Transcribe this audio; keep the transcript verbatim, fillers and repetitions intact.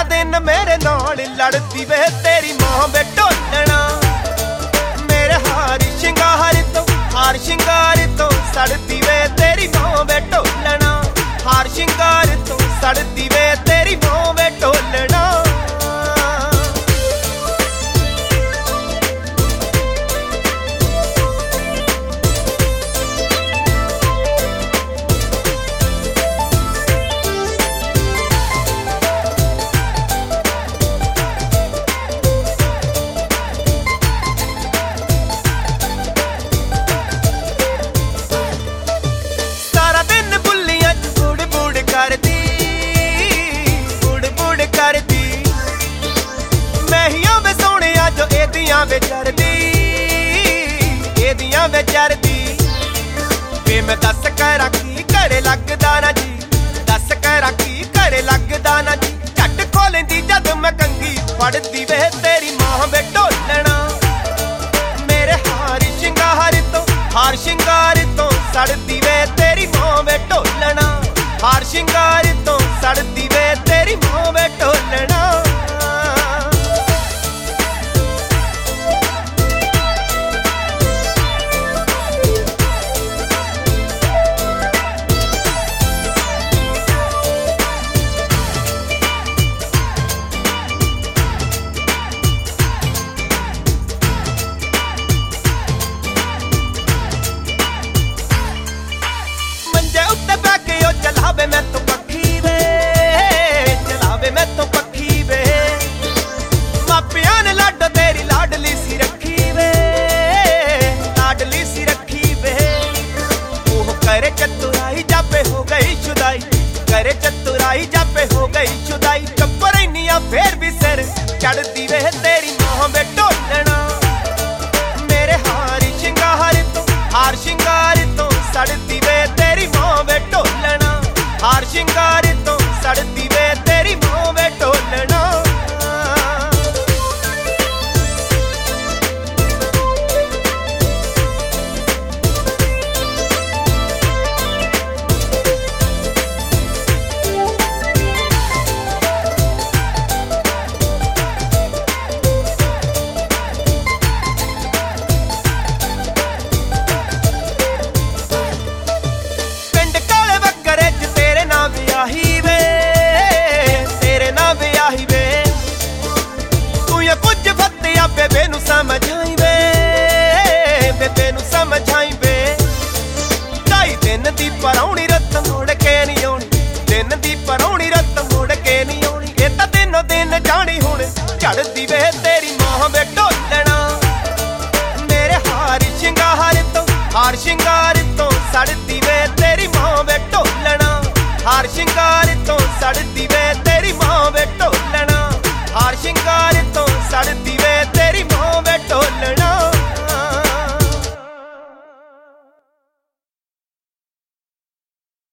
दिन मेरे नाल लड़दी वे तेरी मां वे ढोलना मेरे हार शिंगार तो हार शिंगार तो सड़दी वे तेरी मां वे ढोलना हार शिंगार तो सड़दी वे तेरी मां वे ढोलना वे चरदी एदियां वे चरदी वे मैं दस कै रखी घरे लगदा ना जी दस कै रखी घरे लगदा ना जी झट खोलेंदी जद मैं कंगी फड़दी वे तेरी मां वे ढोलना मेरे हार शिंगार तो हार शिंगार तो सड़दी वे तेरी मां वे ढोलना हार शिंगार तो सड़दी वे तेरी मां वे ढोलना चलावे मैं तो पखी वे चलावे मैं तो पखी वे मापिया ने लाडो तेरी लाडली सी रखी वे लाडली सी रखी वे ओह करे चतुराई जापे हो गई शुदाई करे चतुराई जापे हो गई शुदाई चप्पर इनिया फिर भी सिर चढ़दी वे तेरी मां वे ढोलना मेरे हार शिंगार तो हार शिंगार तो सड़दी वे तेरी मां वे ढोलना हार शिंगार तो सड़दी वे तेरी मां वे ढोलना बेबे नू समझाई वे बेबे नू समझाई वे ढाई दिन दी परौनी रत मुड़ के नहीं आउणी दिन दी परौनी रत मुड़ के नहीं आउणी ए तां दिनों दिन जानी हुण झड़दी वे तेरी मां वे ढोलना मेरे हार शिंगार तो हार शिंगार